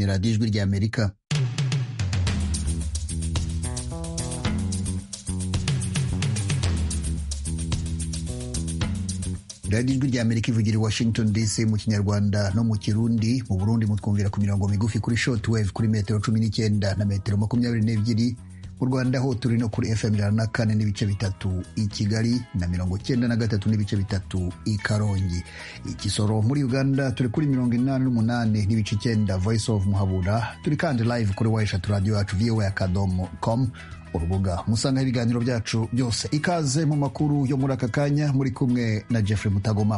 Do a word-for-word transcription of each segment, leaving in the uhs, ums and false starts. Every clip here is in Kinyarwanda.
ni radiyo ijwi ry'Amerika. radiyo ijwi ry'Amerika ivugira i Washington D C mu Kinyarwanda no mu Kirundi. Mu Burundi mutwumvira ku mirongo migufi kuri shortwave kuri metero cumi n'icyenda na metero makumyabiri n'ebyiri. Mu Rwanda ho turi no kuri F M ijana na kane n'ibice bitatu i Kigali na mirongo cyenda na gatatu n'ibice bitatu i Karongi. I Kisoro muri Uganda turi kuri mirongo inani n'umunani n'ibice icyenda Voice of Muhabura. Turi kandi live kuri Waishat Radio yacu v o a akadomo com, urubuga musanga ibiganiro byacu byose. Ikaze mu makuru yo muri aka kanya, muri kumwe na Jeffrey Mutagoma.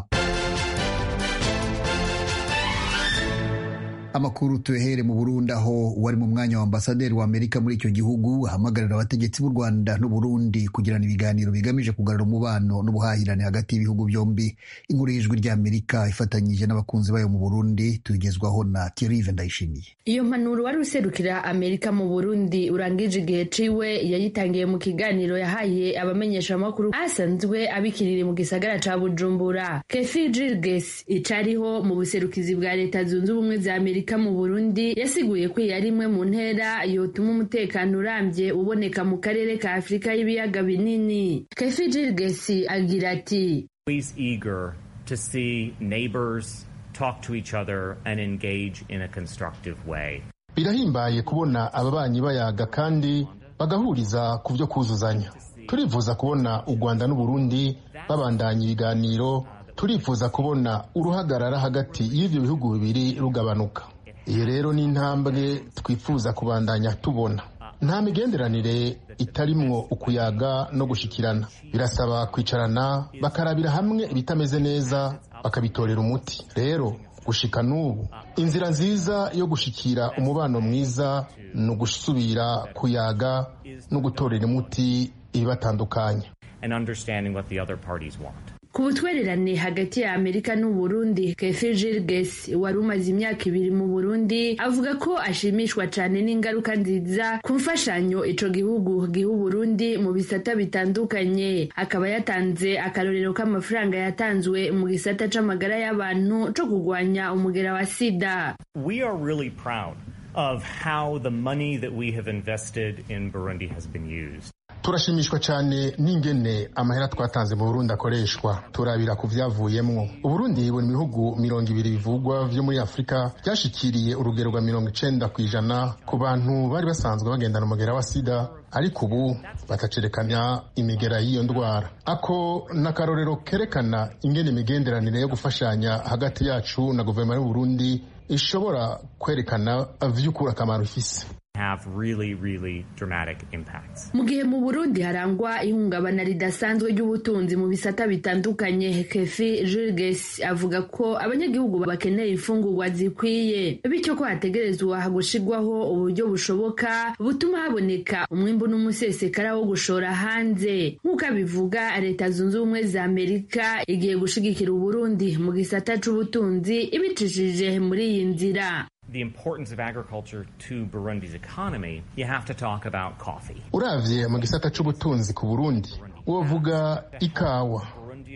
Amakuru tuhere mu Burundi, aho wari mu mwanya wa ambasaderi wa Amerika muri icyo gihugu ahamagarira abategetsi b'u Rwanda n'u Burundi kugirana ibiganiro bigamije kugarura umubano n'ubuhahirane hagati y'ibihugu byombi. Inkuru y'ijwi ry'Amerika ifatanyije n'abakunzi bayo mu Burundi tugezwaho na Thierry Ndayishimiye. Iyo mpanuro wari userukira Amerika mu Burundi urangije igihe ciwe yayitangiye mu kiganiro yahaye abamenyesha amakuru asanzwe abikiriri mu gisagara ca Bujumbura. Kefi Girges icariho mu buserukizi bwa Leta Zunze Ubumwe za Amerika mu Burundi yasiguye ko yari imwe mu ntera yotuma umutekano urambye uboneka mu karere ka Afrika y'ibiyaga binini. Kefi Girges agira ati, "Always eager to see neighbors talk to each other and engage in a constructive way." Birahimbaye kubona ababanyi bayaga kandi bagahuriza ku byo kuzuzanya. Turifuza kubona u Rwanda n'u Burundi babandanya ibiganiro. Turifuza kubona uruhagarara hagati y'ivyo bihugu bibiri rugabanuka. Iyo rero ni intambwe twifuza kubandanya tubona. Nta migenderanire itarimwo ukuyaga no gushikirana. Birasaba kwicarana bakarabira hamwe ibitameze neza bakabitorera umuti. Rero gushika n'ubu inzira nziza yo gushikira umubano mwiza no gusubira kuyaga no gutorera umuti ibibatandukanye. And understanding what the other parties want. Ku butwererane hagati ya Amerika n'u Burundi, Kefi Girges wari umaze imyaka ibiri mu Burundi avuga ko ashimishwa cyane n'ingaruka nziza ku mfashanyo ico gihugu giha Burundi mu bisata bitandukanye. Akaba yatanze akarorero k'amafaranga yatanzwe mu gisata c'amagara y'abantu co kugwanya umugera wa sida. We are really proud of how the money that we have invested in Burundi has been used. Turashimishwa cyane n'ingene amahera twatanze mu Burundi akoreshwa. Turabira ku vyavuyemwo. Uburundi buri mu bihugu mirongo ibiri bivugwa vyo muri Afrika byashikiriye urugero rwa mirongo icenda kw'ijana ku bantu bari basanzwe bagendana umugera wa sida, ariko ubu batacerekanya imigera y'iyo ndwara. Ako n'akarorero kerekana ingene imigenderanire yo gufashanya hagati yacu na guverinoma y'u Burundi ishobora kwerekana vy'ukuri akamaro ifise. Have really, really dramatic impacts. Mu gihe mu Burundi harangwa ihungabana ridasanzwe ry'ubutunzi mu bisata bitandukanye, Kefi Girges avuga ko abanyagihugu bakeneye imfungurwa zikwiye, bityo ko hategerezwa gushigwaho uburyo bushoboka butuma haboneka umwimbu n'umusesekara wo gushora hanze. Nk'uko abivuga, Leta Zunze Ubumwe za Amerika igiye gushigikira Uburundi mu gisata c'ubutunzi ibicishije muri iyi nzira. The importance of agriculture to Burundi's economy, you have to talk about coffee. Uravye mu gisata c'ubutunzi ku Burundi, wovuga ikawa.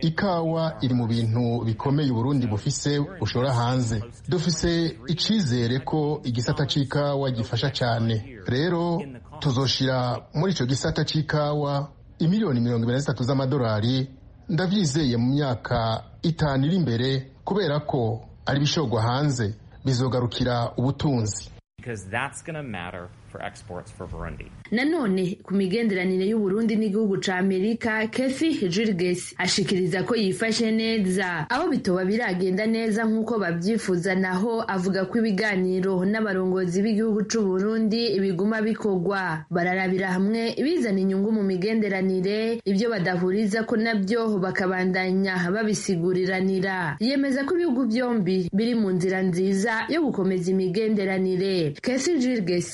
Ikawa iri mu bintu bikomeye Burundi bufise ushora hanze. Dufise icizere ko igisata c'ikawa gifasha cyane. Rero tuzoshira muri ico gisata c'ikawa imiliyoni mirongo ibiri na zitatu z'amadolari. Ndavyizeye mu myaka itanu iri imbere, kubera ko ari bishogwa hanze bizogarukira ubutunzi. Because that's going to matter for exports for Burundi. Nanone ku migenderanire y'u Burundi n'igihugu ca Amerika, Kefi Girges ashikiriza ko yifashe neza, aho bitoba biragenda neza nk'uko babyifuza. Naho avuga ko ibiganiro n'abarongozi b'igihugu c'u Burundi biguma bikogwa, bararabira hamwe ibizana inyungu mu migenderanire, ibyo badahuriza ko nabyo bakabandanya babisiguriranira. Yemeza ko ibihugu byombi biri mu nzira nziza yo gukomeza imigenderanire. Kefi Girges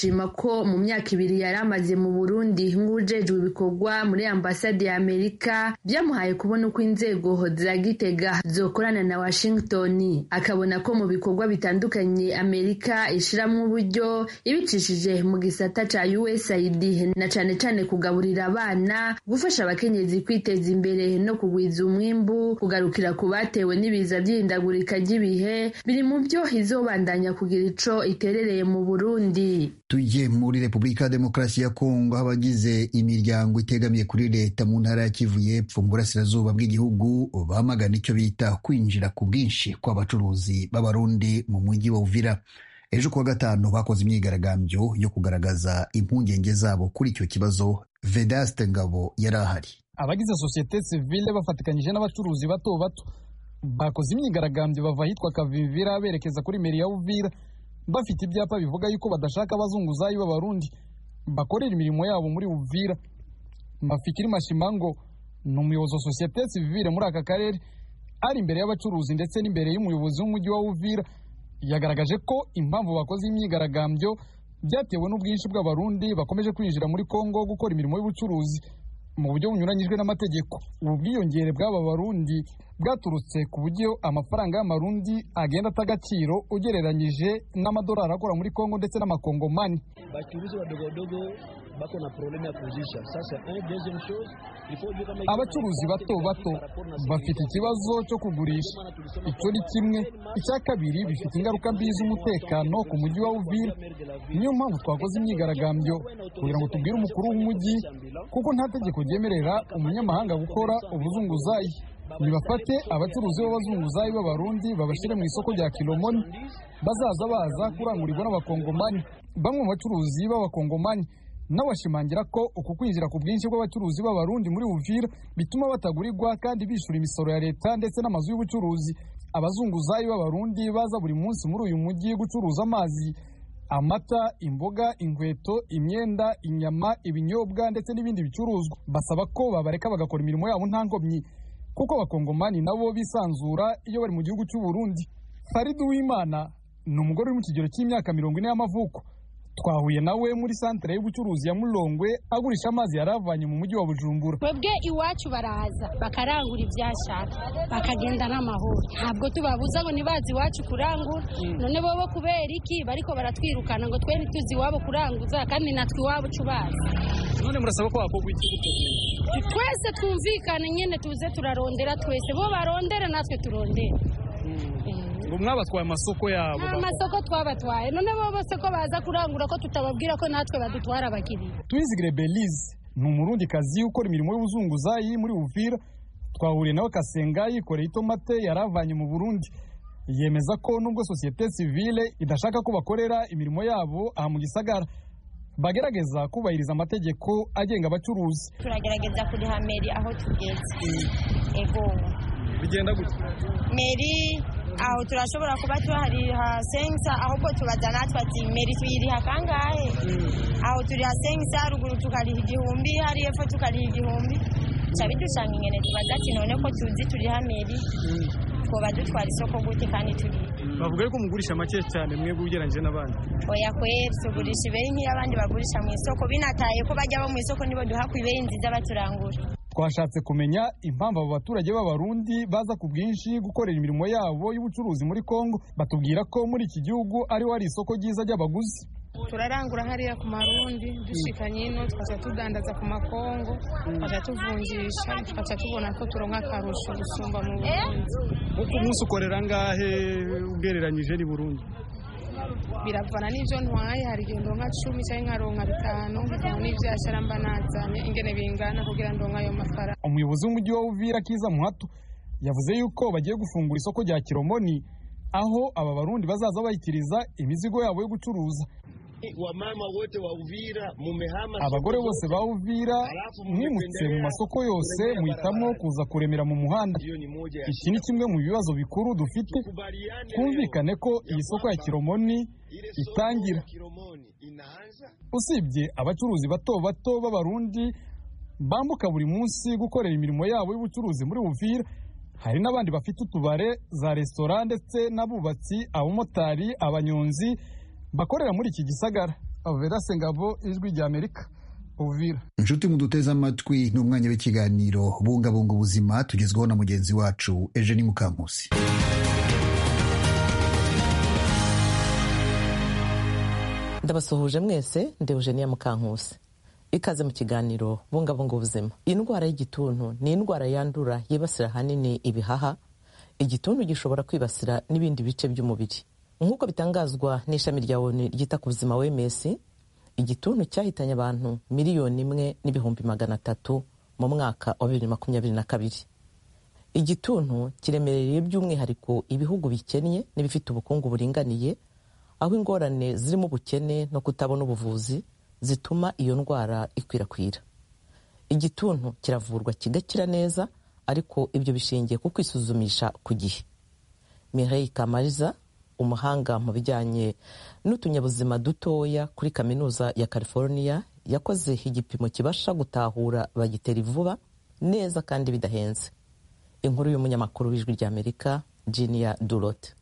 arashima ko mu myaka ibiri yari amaze mu Burundi nk'ujejwe ibikorwa muri ambasade ya Amerika byamuhaye kubona uko inzego za Gitega zokorana na Washington, akabona ko mu bikorwa bitandukanye Amerika ishiramwo uburyo ibicishije mu gisata ca U S A I D na cane cane kugaburira abana, gufasha abakenyezi kwiteza imbere no kugwiza umwimbu, kugarukira ku batewe n'ibiza by'ihindagurika ry'ibihe biri mu byo izobandanya kugira ico iterereye mu Burundi. Tujye muri Repubulika ya Demokarasi ya Kongo, abagize imiryango itegamiye kuri leta mu ntara ya Kivu y'Epfo mu burasirazuba bw'igihugu bamagana icyo bita kwinjira ku bwinshi kw'abacuruzi b'Abarundi mu mujyi wa Uvira. Ejo kuwa gatanu bakoze imyigaragambyo yo kugaragaza impungenge zabo kuri icyo kibazo. Vedaste Ngabo yari ahari. Abagize societe civile bafatikanyije n'abacuruzi bato bato bakoze imyigaragambyo bava hitwa Kavimvira berekeza kuri meri ya Uvira, bafite ibyapa bivuga yuko badashaka abazunguzayi b'Abarundi bakorera imirimo yabo muri Uvira. Mafikiri Mashimango ni umuyobozi wa societe civile muri aka karere, ari imbere y'abacuruzi ndetse n'imbere y'umuyobozi w'umujyi wa Uvira, yagaragaje ko impamvu bakoze imyigaragambyo byatewe n'ubwinshi bw'Abarundi bakomeje kwinjira muri Kongo gukora imirimo y'ubucuruzi mu buryo bunyuranyijwe n'amategeko. Ubu bwiyongere bw'aba Barundi bwaturutse ku buryo amafaranga y'Amarundi agenda atagaciro ugereranyije n'amadolari akora muri Kongo ndetse n'amakongomani. Bacuruzi badogodogo bako na problème ya kuzisha. Sasa un deuxième chose, abacuruzi bato bato bafite ikibazo cyo kugurisha, icyo ni kimwe. Icya kabiri, bifite ingaruka mbi z'umutekano ku mujyi wa Uvira. Niyo mpamvu twakoze imyigaragambyo kugira ngo tubwire umukuru w'umujyi kuko nta tegeko ryemerera umunyamahanga gukora ubuzunguzayi. Nibafate abacuruzi b'abazunguzayi b'Abarundi babashyire mu isoko rya Kilomoni, bazaza baza kurangurirwa n'abakongomani. Bamwe mu bacuruzi b'abakongomani n'abashimangira ko uku kwinjira ku bwinshi bw'abacuruzi b'Abarundi muri Uvira bituma batagurirwa kandi bishura imisoro ya leta ndetse n'amazu y'ubucuruzi. Abazunguzayi b'Abarundi baza buri munsi muri uyu mujyi gucuruza amazi, amata, imboga, inkweto, imyenda, inyama, ibinyobwa ndetse n'ibindi bicuruzwa. Basaba ko babareka bagakora imirimo yabo nta nkomyi kuko abakongomani nabo bisanzura iyo bari mu gihugu cy'u Burundi. Faridu Wimana ni umugore uri mu kigero cy'imyaka mirongo ine y'amavuko. Twahuye nawe muri santere y'ubucuruzi ya Mulongwe agurisha amazi yaravanye mu mujyi wa Bujumbura. Twebwe iwacu baraza bakarangura ibyashaka bakagenda n'amahoro, ntabwo tubabuza ngo nibazi iwacu kurangura. None bobo kubera iki bariko baratwirukana ngo twe ntituzi iwabo kuranguza kandi natwe iwabo cubazi? None murasaba ko bakogwa iki gutyo? Twese twumvikane nyene tuze turarondera, twese bo barondera natwe turondera. Ngo mwabatwaye amasoko yabo? Nta masoko twabatwaye, none bo bose ko baza kurangura ko tutababwira ko natwe badutwara abakiriya. Twizigire Belize ni umurundi kazi ukora imirimo y'ubuzunguzayi muri Uvira. Twahuriye nawe Kasenga yikoreye itomate yaravanye mu Burundi. Yemeza ko nubwo societe civile idashaka ko bakorera imirimo yabo aha mu gisagara, bagerageza kubahiriza amategeko agenga abacuruzi. Turagerageza kuriha meri aho tugeze. Ego bigenda gute? Meri aho turashobora kuba tuhariha sensa, ahubwo tubaza natwe ati meri tuyiriha kangahe? Aho turiha sensa, ruguru tukariha igihumbi, hari epfo tukariha igihumbi. Cabidusanga ingene tubaza ati none ko tuzi turiha meri twoba dutwara isoko gute kandi turi? Bavuga ko mugurisha make cyane mwebwe ugereranyije n'abandi. Oya kweri tugurisha ibeye nk'abandi bagurisha mu isoko, binataye ko bajya bo mu isoko nibo duha ku ibeye nziza baturangura. Twashatse kumenya impamvu abo baturage b'Abarundi baza ku bwinshi gukorera imirimo yabo y'ubucuruzi muri Kongo. Batubwira ko muri iki gihugu ari wari isoko ryiza ry'abaguzi. Turarangura hariya ku Marundi dushikanye ino twacha tudandaza ku Makongo, twacha tuvunjisha, twacha tubona ko turonka akarusho gusumba mu Burundi. Uko umunsi ukorera ngahe ugereranyije ni Burundi? Biravana n'ivyo ntwaye, hari igihe ndonka cumi cyangwa nkaronka bitanu, bivana n'ivyashara mba nazanye ingene bingana kugira ndonka ayo mafaranga. Umuyobozi w'umujyi wa Uvira Kiza Muhato yavuze yuko bagiye gufungura isoko rya Kilomoni aho aba Barundi bazaza bayitiriza imizigo yabo yo gucuruza. Wamama wote wa Uvira mumehama, abagore bose ba Uvira mwimutse mu masoko yose muhitamo kuza kuremera mu muhanda. Iki ni kimwe mu bibazo bikuru dufite, twumvikane ko iyi soko ya Kilomoni itangira. Usibye abacuruzi bato bato b'Abarundi bambuka buri munsi gukorera imirimo yabo y'ubucuruzi muri Uvira, hari n'abandi bafite utubare, za restaurant ndetse n'abubatsi, abamotari, abanyonzi bakorera muri iki gisagara. Vedase Ngabo, Ijwi ry'Amerika, Uvira. Inshuti muduteze amatwi n'umwanya w'ikiganiro bungabunga ubuzima tugezweho na mugenzi wacu Eugenie Mukankusi. Ndabasuhuje mwese, ndi Eugenie Mukankusi. Ikaze mu kiganiro bungabunga ubuzima. Indwara y'igituntu ni indwara yandura yibasira hanini ibihaha. Igituntu gishobora kwibasira n'ibindi bice by'umubiri. Nk'uko bitangazwa n'ishami rya O N U ryita ku buzima W M S, igituntu cyahitanye abantu miliyoni imwe n'ibihumbi magana atatu mu mwaka wa bibiri na makumyabiri na kabiri. Igituntu kiremereye by'umwihariko ibihugu bikennye n'ibifite ubukungu buringaniye, aho ingorane zirimo ubukene no kutabona ubuvuzi zituma iyo ndwara ikwirakwira. Igituntu kiravurwa kigakira neza, ariko ibyo bishingiye ku kwisuzumisha ku gihe. Mireille Kamariza, umuhanga mu bijyanye n'utunyabuzima dutoya kuri kaminuza ya California, yakoze igipimo kibasha gutahura bagiteri vuba neza kandi bidahenze. Inkuru y'umunyamakuru w'Ijwi ry'Amerika Ginia Durote.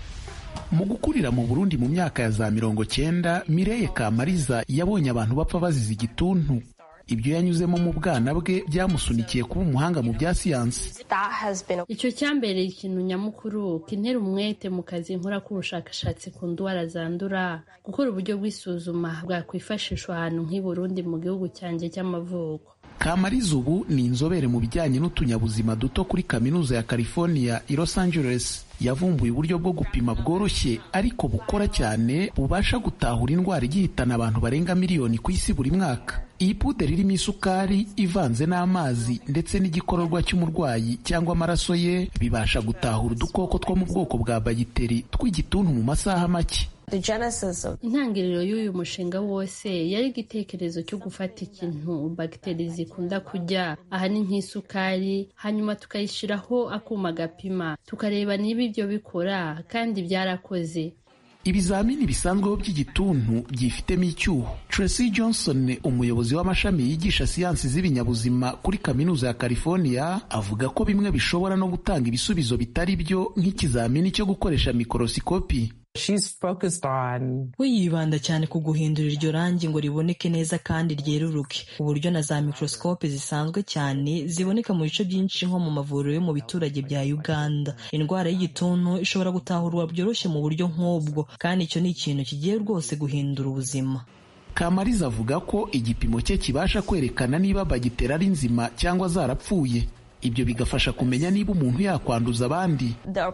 Mu gukurira mu Burundi mu myaka ya za mirongo cyenda, Mireille Kamariza yabonye abantu bapfa bazize igituntu. Ibyo yanyuzemo mu bwana bwe byamusunikiye kuba umuhanga mu bya siyansi. Icyo cyambereye ikintu nyamukuru kintera umwete mu kazi nkora k'ubushakashatsi ku ndwara zandura, gukora uburyo bw'isuzuma bwakwifashishwa ahantu nk'i Burundi mu gihugu cyanjye cy'amavuko. Kamariza ubu ni inzobere mu bijyanye n'utunyabuzima duto kuri kaminuza ya California i Los Angeles. Yavumbuye uburyo bwo gupima bworoshye ariko bukora cyane bubasha gutahura indwara igihitana abantu barenga miliyoni ku isi buri mwaka. Iyi puderi irimo isukari ivanze n'amazi ndetse n'igikororwa cy'umurwayi cyangwa amaraso ye bibasha gutahura udukoko two mu bwoko bwa bagiteri tw'igituntu mu masaha make. Intangiriro y'uyu mushinga wose yari igitekerezo cyo gufata ikintu bagiteri zikunda kurya, aha ni nk'isukari, hanyuma tukayishyiraho akuma gapima tukareba niba ibyo bikora, kandi byarakoze. Ibizamini bisanzweho by'igituntu byifitemo icyuho. Tracy Johnson, umuyobozi w'amashami yigisha siyansi z'ibinyabuzima kuri kaminuza ya California, avuga ko bimwe bishobora no gutanga ibisubizo bitari byo nk'ikizamini cyo gukoresha mikorosikopi. we yibanda cyane ku guhindura iryo rangi ngo riboneke neza kandi ryeruruke, uburyo na za mikorosikope zisanzwe cyane ziboneka mu bice byinshi nko mu mavuriro yo mu biturage bya Uganda. Indwara y'igituntu ishobora gutahurwa byoroshye mu buryo nk'ubwo, kandi icyo ni ikintu kigiye rwose guhindura ubuzima. Kamariza avuga ko igipimo cye kibasha kwerekana niba bagiteri ari nzima cyangwa zarapfuye. Ibyo bigafasha kumenya niba umuntu yakwanduza abandi.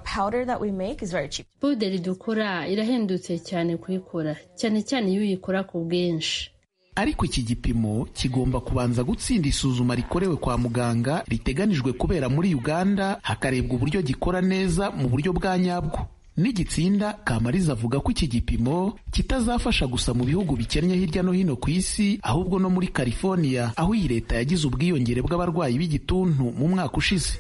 Puderi dukora irahendutse cyane kuyikora, cyane cyane iyo uyikora ku bwinshi. Ariko iki gipimo kigomba kubanza gutsinda isuzuma rikorewe kwa muganga riteganijwe kubera muri Uganda, hakarebwa uburyo gikora neza mu buryo bwa nyabwo. N'igitsinda, Kamariza avuga ko iki gipimo kitazafasha gusa mu bihugu bikennye hirya no hino ku isi, ahubwo no muri California, aho iyi leta yagize ubwiyongere bw'abarwayi b'igituntu mu mwaka ushize.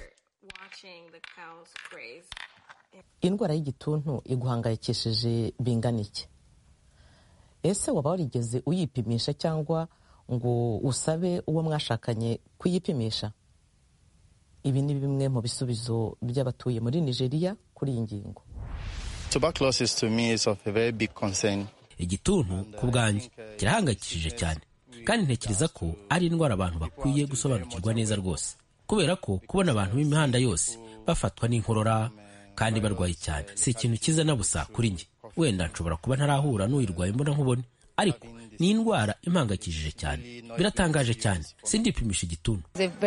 Indwara y'igituntu iguhangayikishije bingana iki? Ese waba warigeze uyipimisha cyangwa ngo usabe uwo mwashakanye kuyipimisha? Ibi ni bimwe mu bisubizo by'abatuye muri Nigeria kuri iyi ngingo. Tuberculosis to me is of a very big concern. Igituntu ku bwanjye kirahangayikishije cyane, kandi ntekereza ko ari indwara abantu bakwiye gusobanukirwa neza rwose, kubera ko kubona abantu b'imihanda yose bafatwa n'inkorora kandi barwaye cyane si ikintu kiza na busa kuri njye. Wenda nshobora kuba ntarahura n'uyirwaye mbona nkubone, ariko ni indwara impangayikishije cyane. Biratangaje cyane, sindipimisha igituntu.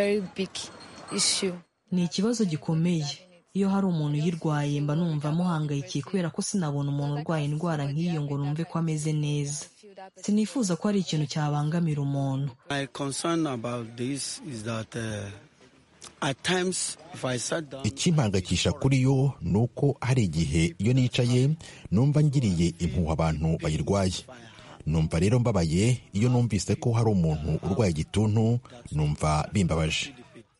Ni ikibazo gikomeye. Iyo hari umuntu uyirwaye mba numva muhangayikiye, kubera ko sinabona umuntu urwaye indwara nk'iyo ngo numve ko ameze neza. Sinifuza ko ari ikintu cyabangamira umuntu. Ikimpangayikisha kuri yo ni uko hari igihe iyo nicaye numva ngiriye impuhwe abantu bayirwaye. Numva rero mbabaye iyo numvise ko hari umuntu urwaye igituntu, numva bimbabaje.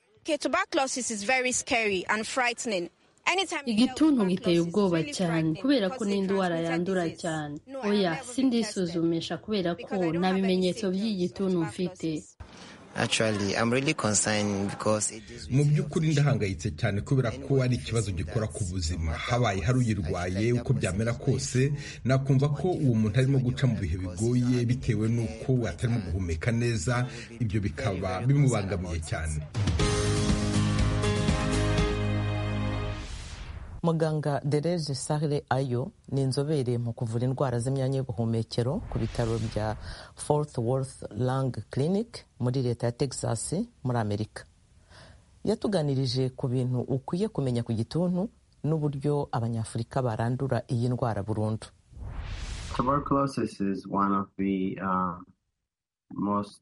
Igituntu giteye ubwoba cyane kubera ko ni indwara yandura cyane. Oya, sindisuzumisha kubera ko nta bimenyetso by'igituntu mfite. Actually, I'm really concerned because mu by'ukuri ndahangayitse cyane kubera ko ari ikibazo gikora ku buzima. Habaye hari uyirwaye uko byamera kose, nakumva ko uwo muntu arimo guca mu bihe bigoye bitewe n'uko atarimo guhumeka neza, ibyo bikaba bimubangamiye cyane. Muganga Derege Sarle Ayo ni inzobere mu kuvura indwara z'imyanya y'ubuhumekero ku bitaro bya Fort Worth Lung Clinic muri leta ya Texas muri Amerika. Yatuganirije ku bintu ukwiye kumenya ku gituntu n'uburyo abanyafurika barandura iyi ndwara burundu. Tuberculosis is one of the uh, most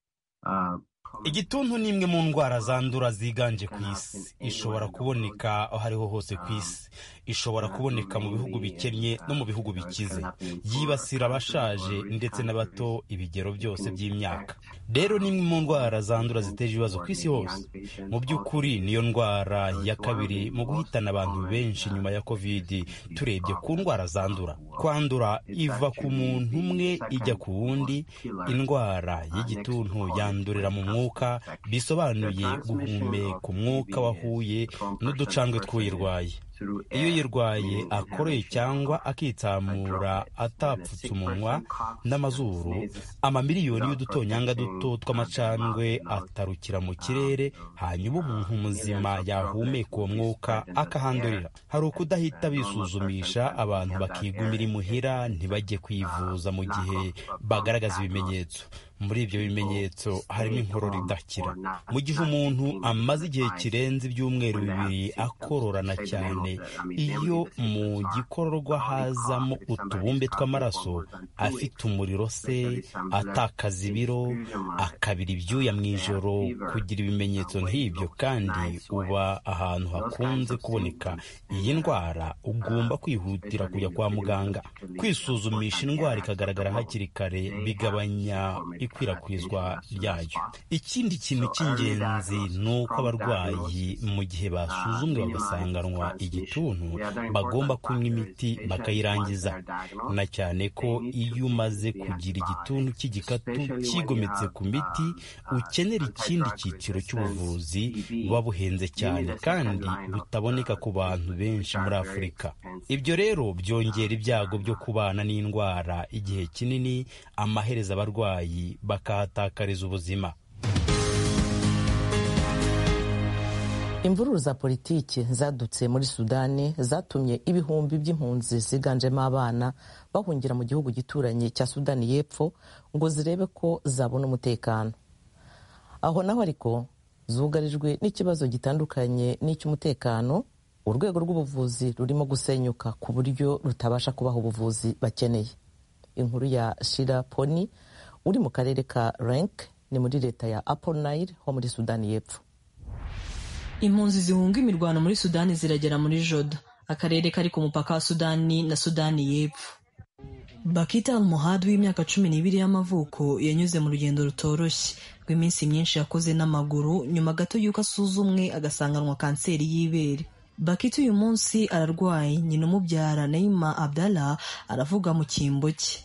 uh, Igituntu ni imwe mu ndwara zandura ziganje ku isi. Ishobora kuboneka aho ariho hose ku isi. Ishobora kuboneka mu bihugu bikennye no mu bihugu bikize. Yibasira abashaje ndetse n'abato ibigero byose by'imyaka. Rero ni imwe mu ndwara zandura ziteje ibibazo ku isi hose. Mu by'ukuri niyo ndwara ya kabiri mu guhitana abantu benshi nyuma ya COVID. Turebye ku ndwara zandura, kwandura iva ku muntu umwe ijya ku wundi. Indwara y'igituntu yandurira mu mwuka, bisobanuye guhumeka umwuka wahuye n'uducandwe tw'uyirwaye. Iyo yirwaye akoreye cyangwa akitsamura atapfutse umunwa n'amazuru, amamiliyoni y'udutonyanga duto tw'amacandwe atarukira mu kirere, hanyuma umuntu muzima yahumeka uwo mwuka akahandurira. Hari ukudahita bisuzumisha, abantu bakigumira imuhira ntibajye kwivuza mu gihe bagaragaza ibimenyetso. Muri ibyo bimenyetso harimo inkorora idakira. Mu gihe umuntu amaze igihe kirenze ibyumweru bibiri akororana cyane, iyo mu gikororwa hazamo utubumbe tw'amaraso, afite umuriro se, atakaza ibiro, akabira ibyuya mu ijoro, kugira ibimenyetso nk'ibyo kandi uba ahantu hakunze kuboneka iyi ndwara, ugomba kwihutira kujya kwa muganga. Kwisuzumisha indwara ikagaragara hakiri kare bigabanya ikwirakwizwa ryayo. Ikindi kintu cy'ingenzi ni uko abarwayi mu gihe basuzumwe bagasanganwa igituntu bagomba kunywa imiti bakayirangiza, na cyane ko iyo umaze kugira igituntu cy'igikatu cyigometse ku miti ukenera ikindi cyiciro cy'ubuvuzi buba buhenze cyane kandi butaboneka ku bantu benshi muri Afurika. Ibyo rero byongera ibyago byo kubana n'indwara igihe kinini, amaherezo abarwayi bakahatakariza ubuzima. Imvururu za politiki zadutse muri Sudani zatumye ibihumbi by'impunzi ziganjemo abana bahungira mu gihugu gituranye cya Sudani y'Epfo ngo zirebe ko zabona umutekano. Aho naho ariko zugarijwe n'ikibazo gitandukanye n'icy'umutekano, urwego rw'ubuvuzi rurimo gusenyuka ku buryo rutabasha kubaha ubuvuzi bakeneye. Inkuru ya Shira Poni uri mu karere ka Rank ni muri leta ya Upper Nile ho muri Sudani y'Epfo. Impunzi zihunga imirwano muri Sudani ziragera muri Joda, akarere kari ku mupaka wa Sudani na Sudani y'Epfo. Bakita al-Muhad w'imyaka cumi n'ibiri y'amavuko yanyuze mu rugendo rutoroshye rw'iminsi myinshi yakoze n'amaguru nyuma gato y'uko asuzumwe agasanganwa kanseri y'ibere. Bakita uyu munsi ararwaye, nyina umubyara Neima Abdallah aravuga mu cyimbo cye.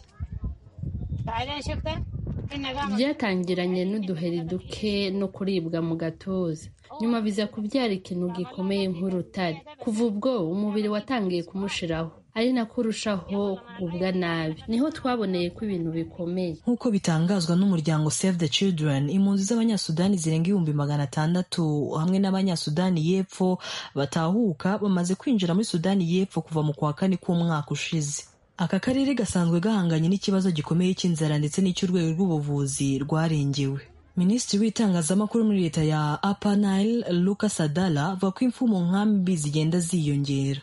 Byatangiranye n'uduheri duke no kuribwa mu gatuza, nyuma biza kubyara ikintu gikomeye nk'urutare. Kuva ubwo umubiri watangiye kumushiraho, ari nako urushaho kugubwa nabi. Niho twaboneye ko ibintu bikomeye. Nk'uko bitangazwa n'umuryango Save the Children, impunzi z'abanyasudani zirenga ibihumbi magana atandatu hamwe n'abanyasudani y'Epfo batahuka bamaze kwinjira muri Sudani y'Epfo kuva mu kwa kane k'umwaka ushize. Aka karere gasanzwe gahanganye n'ikibazo gikomeye cy'inzara ndetse n'icy'urwego rw'ubuvuzi rwarengewe. Minisitiri w'itangazamakuru muri leta ya Upper Nile Lucas Adala avuga ko impfu mu nkambi zigenda ziyongera.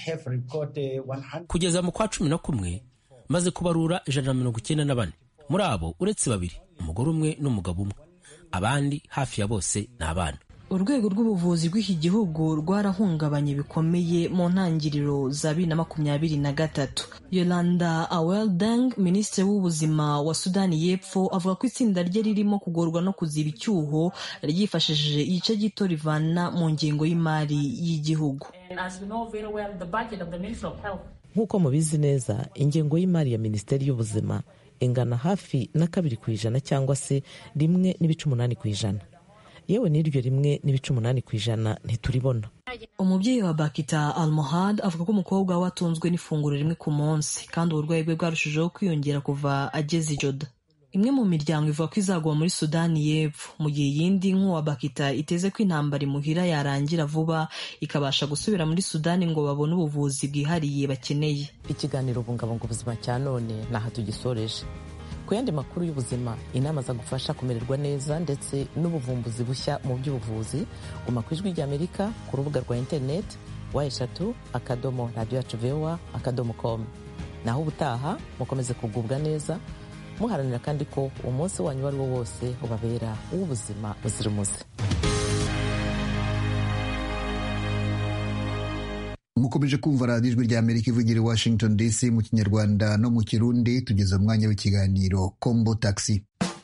Kugeza mu kwa cumi na kumwe maze kubarura ijana na mirongo icyenda na bane. Muri abo uretse babiri, umugore umwe n'umugabo umwe, abandi hafi ya bose ni abana. Urwego rw'ubuvuzi rw'iki gihugu rwarahungabanye bikomeye mu ntangiriro za bibiri na makumyabiri na gatatu. Yolanda Aweldang, minisitiri w'ubuzima wa Sudani y'Epfo, avuga ko itsinda rye ririmo kugorwa no kuziba icyuho ryifashishije igice gito rivana mu ngengo y'imari y'igihugu. Nk'uko mubizi neza, ingengo y'imari ya Minisiteri y'Ubuzima ingana hafi na kabiri ku ijana cyangwa se rimwe n'ibice umunani ku ijana. Yewe n'iryo rimwe n'ibice umunani ku ijana ntituribona. Umubyeyi wa Bakita Almohad avuga ko umukobwa we atunzwe n'ifunguro rimwe ku munsi kandi uburwayi bwe bwarushijeho kwiyongera kuva ageze i Joda. Imwe mu miryango ivuga ko izagwa muri Sudani y'Epfo mu gihe yindi nk'uwa Bakita iteze ko intambara imuhira yarangira vuba ikabasha gusubira muri Sudani ngo babone ubuvuzi bwihariye bakeneye. Ikiganiro bungabunga ubuzima cya none naha tugisoreje. Ku yandi makuru y'ubuzima, inama za gufasha kumererwa neza ndetse n'ubuvumbuzi bushya mu by'ubuvuzi guma ku Ijwi ry'Amerika ku rubuga rwa internet wa eshatu akadomo radio yacu voa akadomo com. Naho ubutaha mukomeze kugubwa neza, muharanira kandi ko umunsi wanyu wari wo wose ubabera uw'ubuzima buzira umuze. mukomeje kumva radiyo Ijwi ry'Amerika ivugira i Washington D C mu Kinyarwanda no mu Kirundi. Tugeze umwanya w'ikiganiro Kombo Taxi.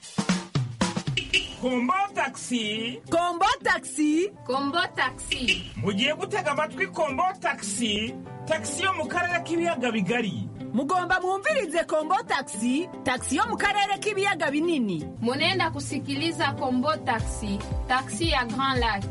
Kombo Taxi, Kombo Taxi, Kombo Taxi. Mugiye gutega amatwi Kombo Taxi, taxi yo mu karere k'ibiyaga bigari. Mugomba mwumvirize Kombo Taxi, taxi yo mu karere k'ibiyaga binini. Munenda kusikiliza Kombo Taxi, taxi ya Grand Lac.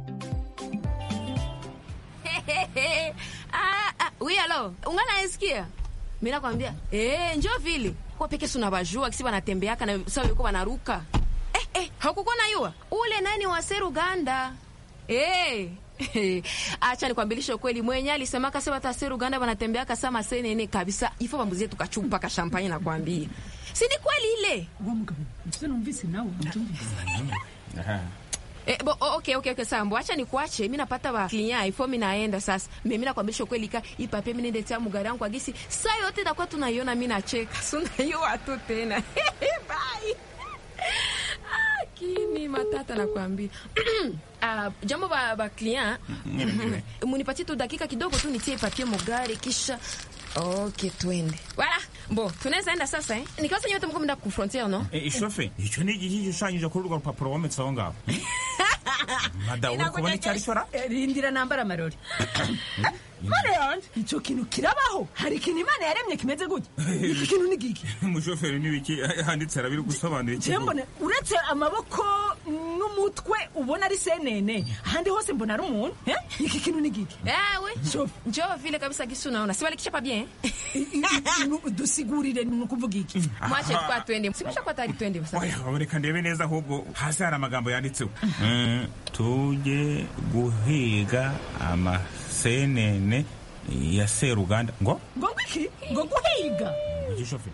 ah, ah, oui alo, ungana esikia? Mimi nakwambia, eh, njoo vile. Kwa peke suna bajua kisi wanatembeaka na sawa yuko wanaruka. Eh eh, hakukuwa na yua. Ule nani wa Seruganda? Eh. Acha nikwambilishe kweli, mwenye alisema kasa wata Seruganda wanatembeaka sama senene kabisa. Ifo bambuzie tukachupa ka champagne na kwambia. Si ni kweli ile? Wamugabo, msana umvise nawe, mtumvise. Aha. Eh, bo, okay, okay, okay, sambo. Acha nikuache, mimi napata ba client, ifo mimi naenda sasa. Mimi nakwambia kweli ka ipape mimi nende tia mugari yangu agisi. Saa yote takuwa tunaiona mimi nacheka. Sunda hiyo watu tena. Bye. Ah, kini matata nakwambia. Ah, jambo ba ba client. Munipatie tu dakika kidogo tu nitie papier mugari kisha okay, twende. Wala, bo, tunaweza enda sasa eh? Nikaanza nyote mko mnda ku frontier no? Eh, shofe, ico ni igiki gishanyije kuri rwa rupapuro wometse aho ngaho. Mada uri kubona cyari cyora? Rindira nambara marori. Mane yanje, ico kintu kirabaho. Hari kintu Imana yaremye kimeze gutya. Iki kintu ni giki? Umushoferi ni biki handitse arabiri gusobanura iki? Cyembone uretse amaboko n'umutwe ubona ari senene. Handi hose mbona ari umuntu, eh? Iki kintu ni giki? Eh we, shof, njoo vile kabisa gisu naona. Si wale kichapa bien. Dusigurire nukuvuga iki? Mwache kwa twende. Simusha kwa tari twende basa. Oya, ureka ndebe neza ahubwo hasi hari amagambo yanditseho. Mm, tuje guhiga ama senene ya Seruganda. Ngo? Ngo wiki? Ngo guhiga? Gishofe.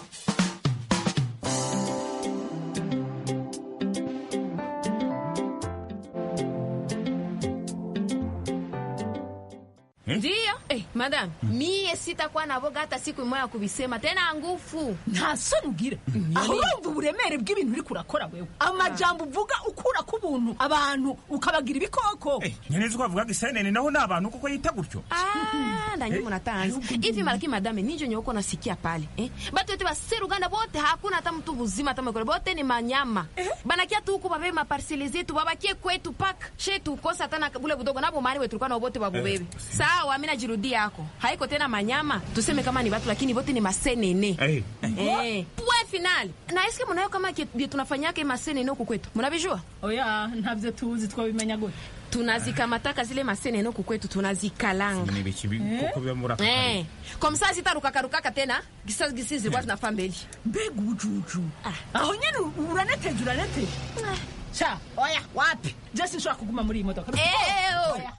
Ndio, eh, madam, mie sitakuwa na boga hata siku moja kubisema tena ngufu. Nta soni ugira. Aho urumva uburemere bw'ibintu uri kurakora wewe. Amajambo uvuga ukura ku buntu abantu ukabagira ibikoko. Eh, nyenezi ko avuga gisenene naho nabantu kuko yita gutyo. Ah, ndanye munatanza. Hivi malaki madame nijo nyoko nasikia pale, eh? Batu wote ba Seruganda bote hakuna hata mtu buzima hata mkore bote ni manyama. Banakia tu huko babe ma parcelles zetu babakie kwetu pak. Shetu kosa tana bule budogo nabo mari wetu kwa na bote babubebe. Sawa, mimi najirudia yako. Haiko tena manyama. Tuseme kama ni watu lakini bote ni masenene. Eh. Eh. Point final. Na eske munayo kama bie tunafanyake masenene huko kwetu. Munabijua? Oya, ntabyo tuzi twabimenya gute. Tunazikamataka zile masenene huko kwetu tunazikalanga. Ni bichi kuko bya muraka. Eh. Comme ça zitaruka ruka tena. Gisa gisizi kwa na family. Mbega ujuju. Aho nyene uraneteje uraneteje. Cha, oya, wapi? Just nshaka kuguma muri iyi modoka. Eh. Oya.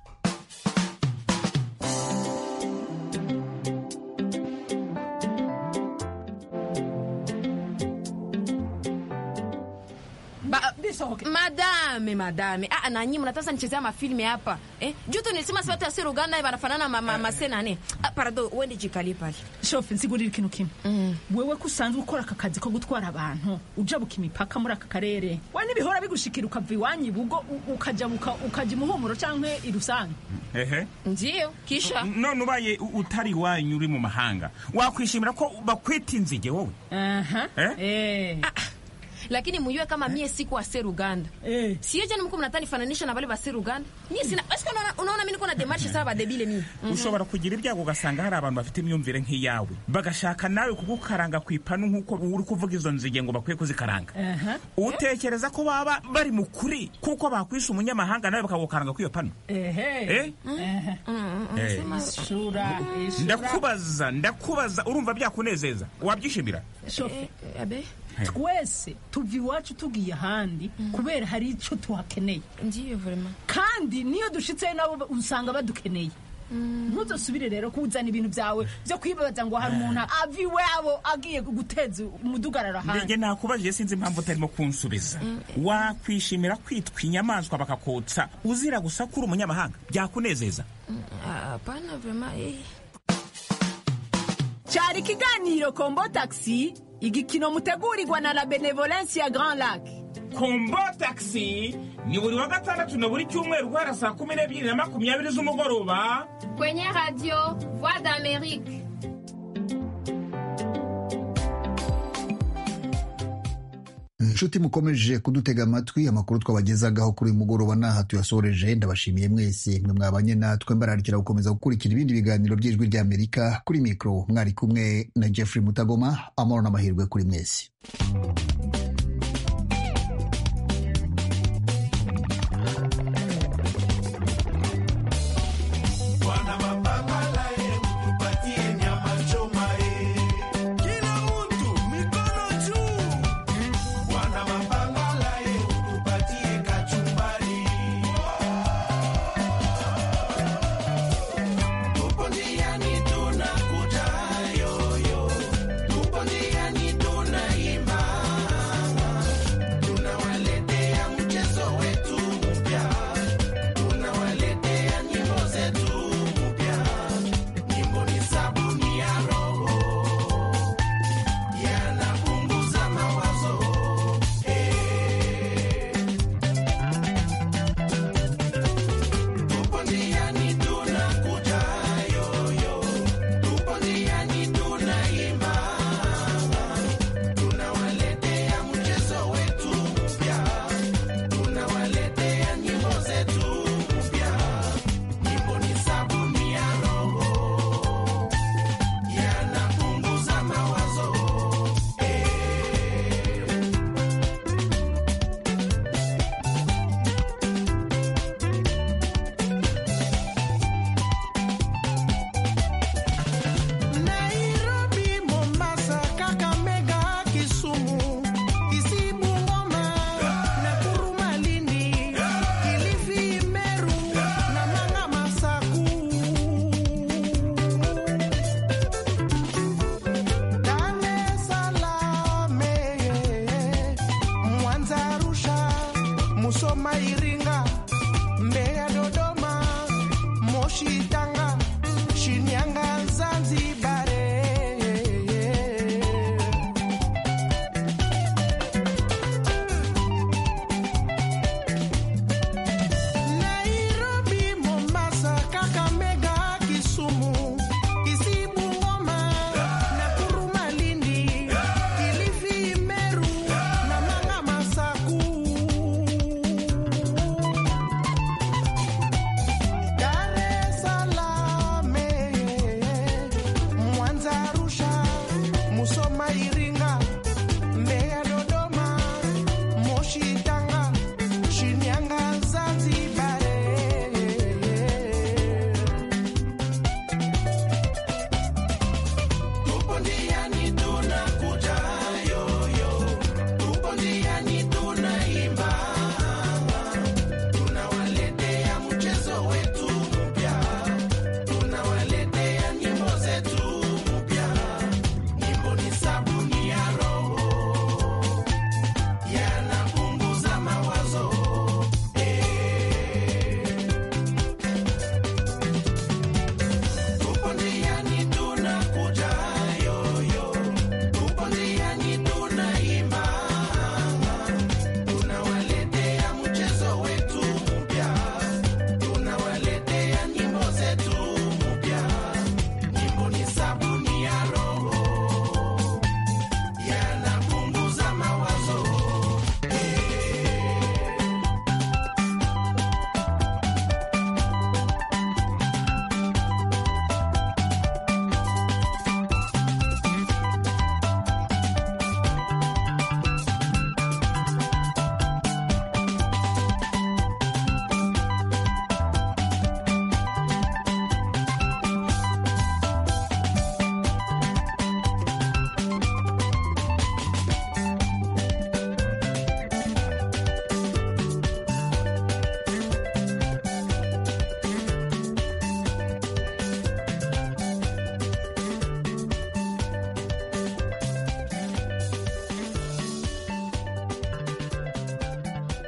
Madame, madame. Ah, na nyinyi mnataka nichezea mafilme hapa. Eh? Juto nilisema si watu wa Seruganda wanafanana ma, ma, masena ne. Ah, pardon, wende jikali pale. Shofi nsigurira ikintu kimwe. Mm. Wewe kusanzwe ukora akakazi ko gutwara abantu, ujabuka imipaka muri aka karere. We nibihora bigushikira ukava iwanyu bugo ukajabuka ukaja muhumuro canke irusange. Ehe. Ndio, kisha. None ubaye utari wanyu uri mu mahanga. Wakwishimira ko bakwita inzige wowe? Aha. Eh? Eh. Ah. lakini mjue kama mie siku wa Seruganda eh. Sio jana mko mnatani fananisha na wale wa Seruganda. Mie sina basi unaona unaona mimi niko na demarche saba badebile mimi. Ushobora kugira ibyago ugasanga hari abantu bafite imyumvire nk'iyawe bagashaka nawe kugukaranga kwipanu nkuko uri kuvuga izo nzige ngo bakwiye kuzikaranga. Uh-huh. Utekereza ko baba bari mukuri kuko bakwisha umunyamahanga nawe bakagukaranga kwiyo pano. Ehe. Eh. Sura, ndakubaza ndakubaza urumva byakunezeza wabyishimira? Shofe. Abe twese tuvi iwacu tugiye ahandi kubera hari icyo tuhakeneye. Ndiyo vraiment. Kandi niyo dushitse nabo usanga badukeneye. Ntuzosubire rero kuzana ibintu byawe byo kwibaza ngo hari umuntu avi wabo agiye guteza umudugarara handi. Nge nakubajije sinzi impamvu utarimo kunsubiza. Wakwishimira kwitwa inyamaswa bakakotsa uzira gusa kuri umunyamahanga byakunezeza? Hapana vraiment eh. Cyari kiganiro Kombo Taxi, igikino mutegurirwa na la Benevolence ya Grand Lac. Kombo Taxi ni buri wa gatandatu na buri cyumweru guhera saa kumi n'ebyiri na makumyabiri z'umugoroba kwenye radio Voix d'Amérique. Inshuti mukomeje kudutega amatwi, amakuru twabagezagaho kuri uyu mugoroba naha tuyasoreje. Ndabashimiye mwese mwe mwabanye natwe, mbararikira gukomeza gukurikira ibindi biganiro by'Ijwi ry'Amerika. Kuri mikro mwari kumwe na Jeffrey Mutagoma. Amahoro n'amahirwe kuri mwese.